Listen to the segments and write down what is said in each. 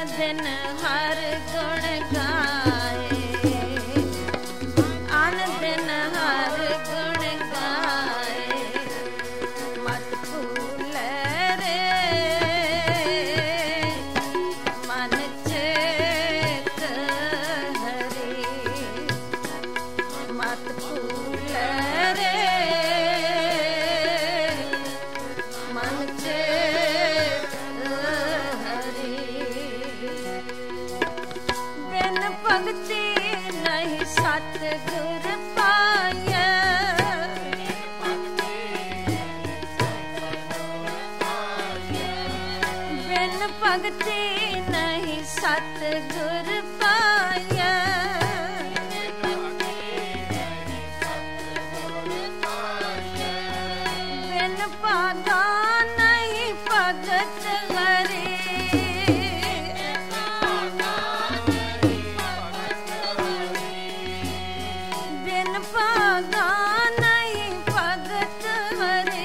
दिन हर गुण गाए, आन दिन हर गुण गाए। मत भूल रे मन चेत हरि, मत भूल रे मन चेत हरि। बिन भगति नहीं सतगुर पाया, बिन भगति नहीं सतगुर पाया। बिन पागा नहीं भगत हरि, बिन पागा नहीं भगत हरि।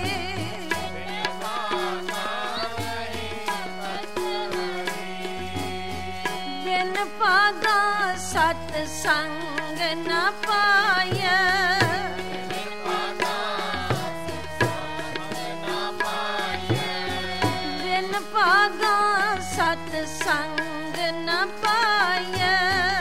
बिन पागा सतसंग न पाया, बिन पागा सतसंग न पाया।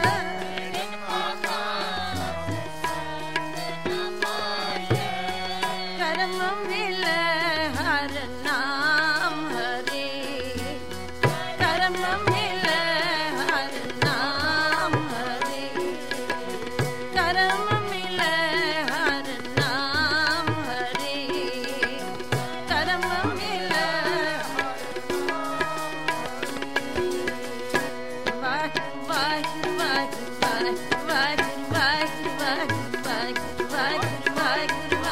कर्म मिले हर नाम हरि, कर्म मिले हर नाम हरि, कर्म मिले हर नाम हरि, कर्म मिले। वाह वाह वाह वाह वाह वाह वाह वाह वाह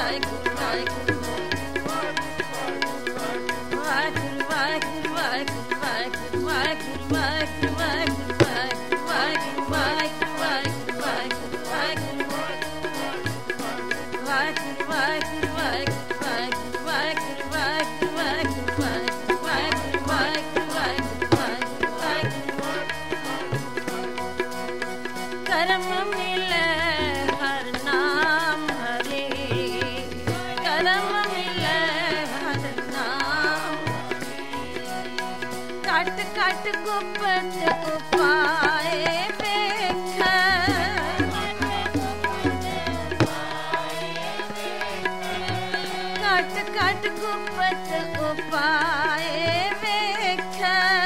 कर्म मिले हर नाम हरि, कर्म मिले हर नाम। कट कट गुप्त उपाय देख, कट कट गुप्त उपाय देख।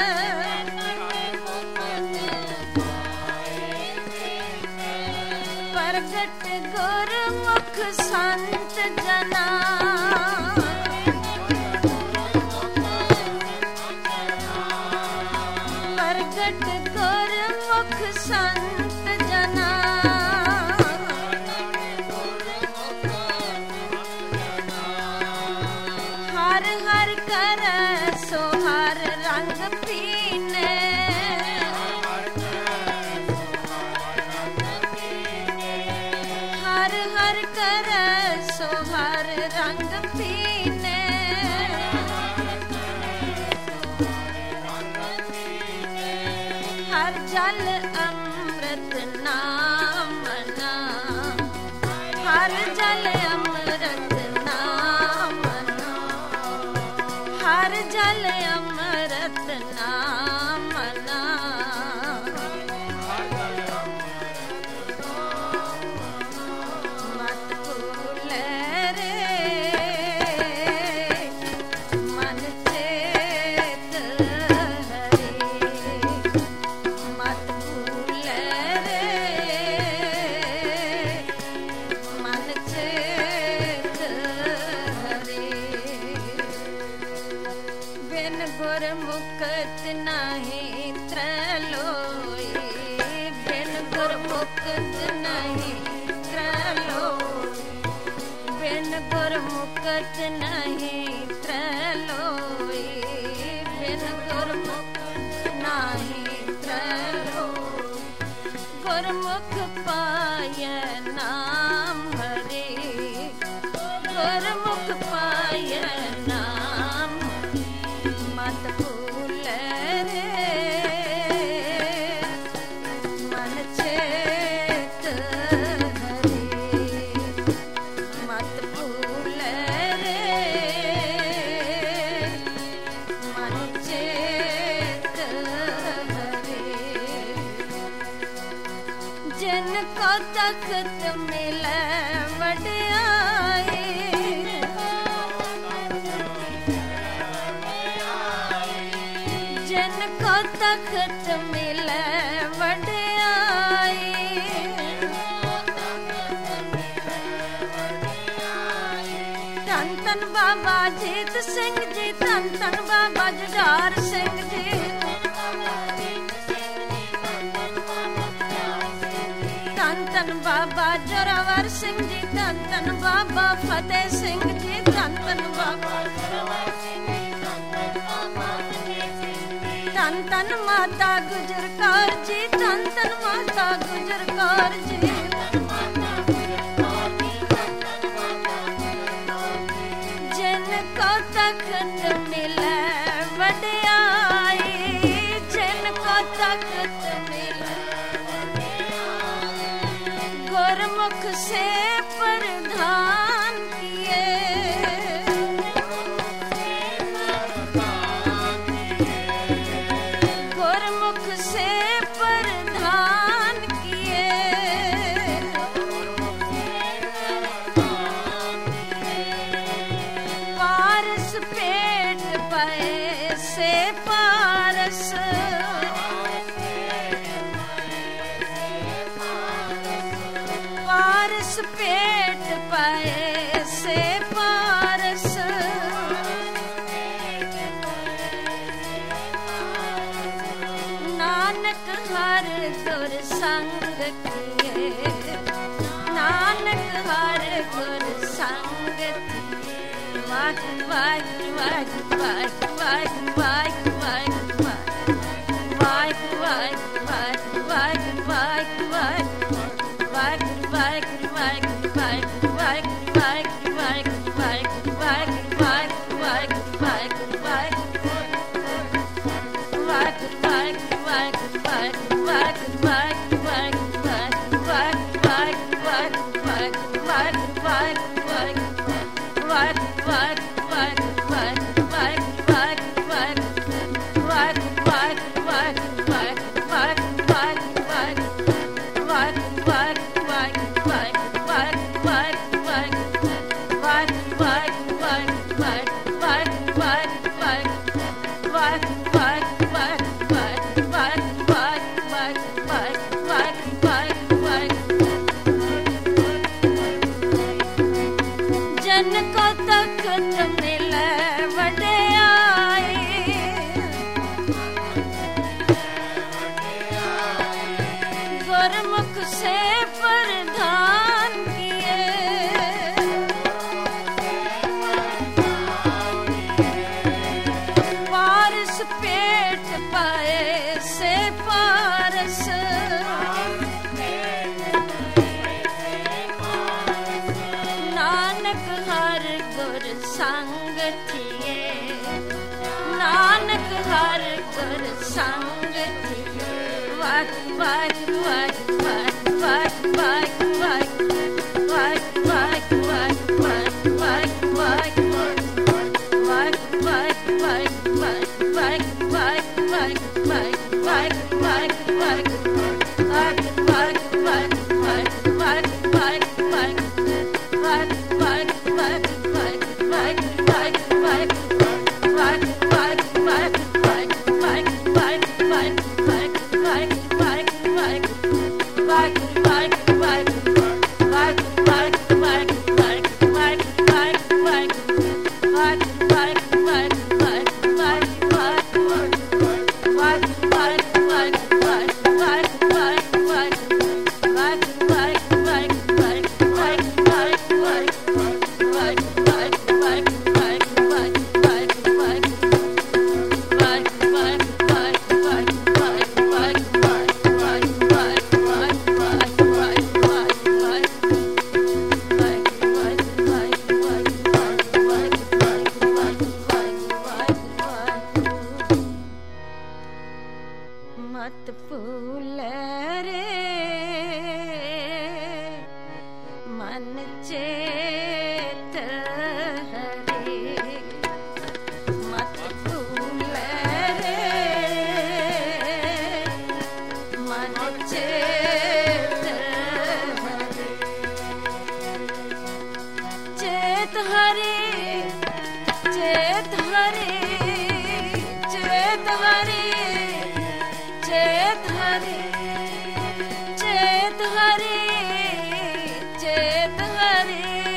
प्रगट गुरमुख संत जना, प्रगट गुरमुख संत जना। हर हर कर सो हर रंग पीने, हर हर कर सो हर रंग पीने। हर जल अमृत नाम ना, हर जल अमृत नाम ना, हर जल अमृत नाम ना। मत भूल रे मन चेत हरि, मत भूल रे मन चेत हरि। बिन गुर मुक्त नहीं त्रलोई, बिन गुर मुक्त नहीं त्रलोई, बिन गुर मुक्त नहीं त्रलोई, बिन गुर मुक्त नहीं त्रलोई। गुरमुख पाय नाम हरि, गुरमुख पाय नाम। मत भूल रे तख्त मिले वड्याई जिनको तख्त मिले वड्याई धन धन बाबा जीत सिंह जी धन धन बाबा जुझार सिंह जी धन धन बाबा जोरावर सिंह जी धन धन बाबा फतेह सिंह जी धन धन बाबा धन धन माता गुजर कौर जी धन धन माता गुजर कौर जी जिनको तख्त मिले वड्याई जिनको तख्त मिले गुरमुख से प्रधान किए गुरमुख से प्रधान किए पारस पेट पाए से पारस पारस पेट पाए से पारस नानक हर गुर संग किए नानक हर गुर संग वाह वाह वाह वाह वाह वाह वाह वाह वाह वाह वाह वाह जिनको तख्त मिले वड्याई गुरमुख से प्रधान किए पारस पेट पाए से पारस नानक हर गुर संग थिए नानक हर गुर संग थिए वाह वाह वाह वाह वाह वाह वाह वाह वाह वाह वाह वाह मत भूल रे मन चेत हरे मत भूल रे मन चेत हरे चेत हरि चेत हरि चेत हरि चेत हरि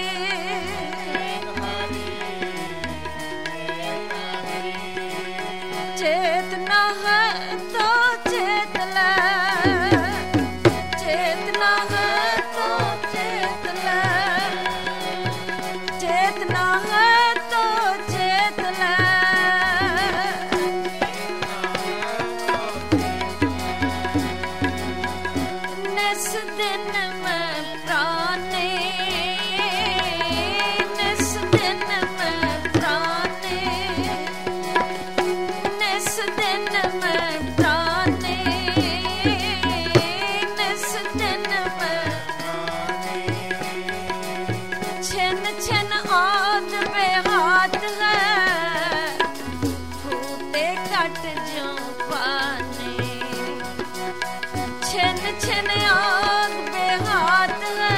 चेतना है तो चेत ले चेतना है तो चेत ले चेतना है तो चेत ले निस दिन में प्राणे निस दिन में प्राणे निस दिन में प्राणे निस दिन में छिन छिन आद बेहात है फूटे कट जो पाने छिन छिन आद बेहात है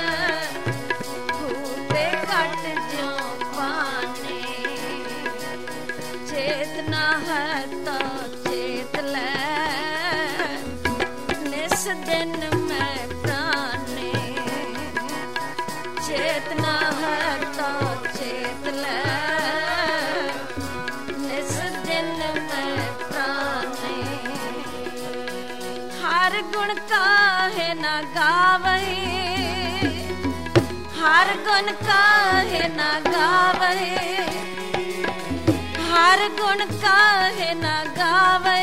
फूटे कट जो पाने चेतना है तो चेत ले निस दिन में प्राणे चेतना है तो चेत ले निस दिन में प्राणे हर गुण काहे न गावही हर गुण काहे न गावही हर गुण काहे न गावे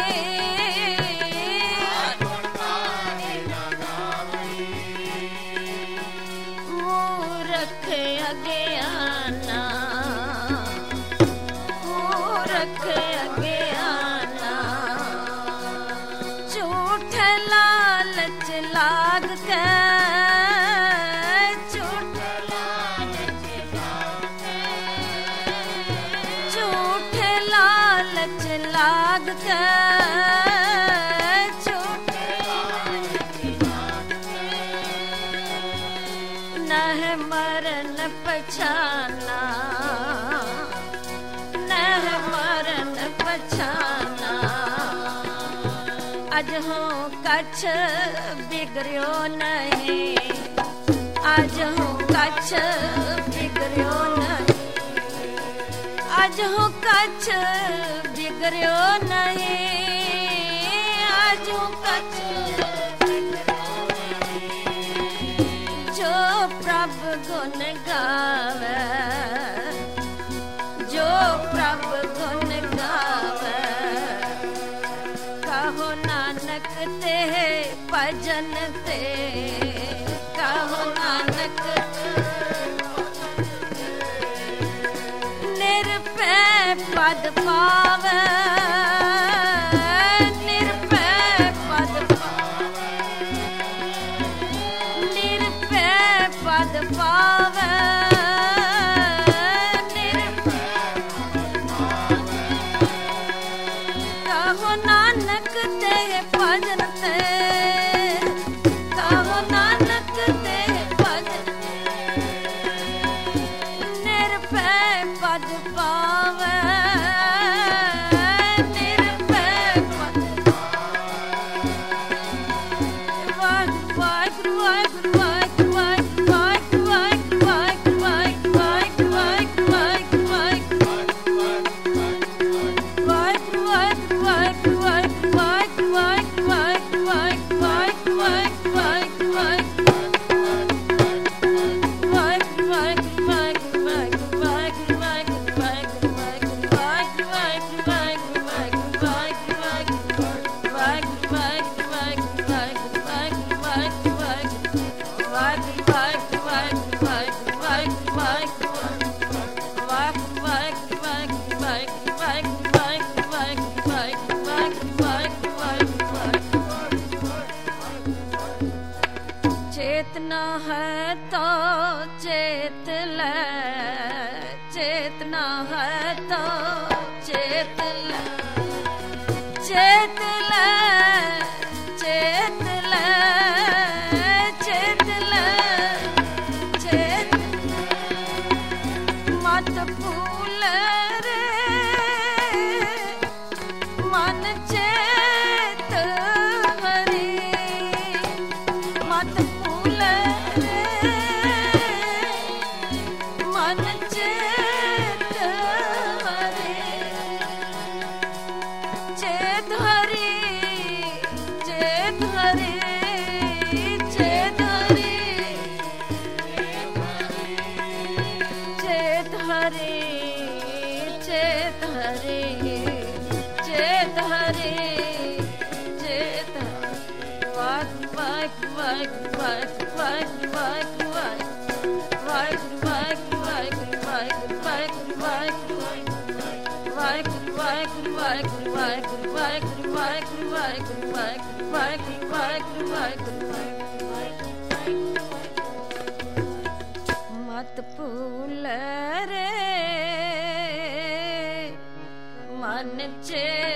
मूर्ख अज्ञाना मूर्ख अज्ञाना झूठ लालच लाग के झूठ झूठ लालच लाग के झूठ नह मरण पछाना नह मरण पछाना अज हो कछ बिगड़ो नहीं अज हो कछ बिगड़ो नहीं अज हो कछ बिगड़ो नहीं अज हो कछ जो प्रभु गुण गावे जो प्रभु गुण गावे कहो नानक ते भजन ते कहो नानक निरपै पद पावे निरपै पद पावे निरपै पद पावे कहो नानक ते भजन ते कहो नानक ते भजन निरपै पद पावे निरपै पद वाहिगुरु वाहिगुरु वाहिगुरु वाहिगुरु वाहिगुरु वाहिगुरु वाहिगुरु चेतना है तो चेत ले चेतना है तो चेत ले चेत ले चेत ले चेत ले चेत मत भूल रे ਚੇਤ ਹਰੀ ਚੇਤ ਹਰੀ ਚੇਤ ਹਰੀ ਚੇਤ ਹਰੀ ਚੇਤ ਹਰੀ ਚੇਤ ਹਰੀ ਚੇਤ ਵਾਹਿ ਵਾਹਿ ਵਾਹਿ ਵਾਹਿ ਵਾਹਿ ਵਾਹਿ ਵਾਹਿ ਵਾਹਿ ਵਾਹਿ ਵਾਹਿ ਵਾਹਿ ਵਾਹਿ ਵਾਹਿਗੁਰੂ ਵਾਹਿਗੁਰੂ ਵਾਹਿਗੁਰੂ ਵਾਹਿਗੁਰੂ ਵਾਹਿਗੁਰੂ ਵਾਹਿਗੁਰੂ ਵਾਹਿਗੁਰੂ ਵਾਹਿਗੁਰੂ ਵਾਹਿਗੁਰੂ ਵਾਹਿਗੁਰੂ ਮਤ ਭੂਲ ਰੇ ਮਨ ਚੇ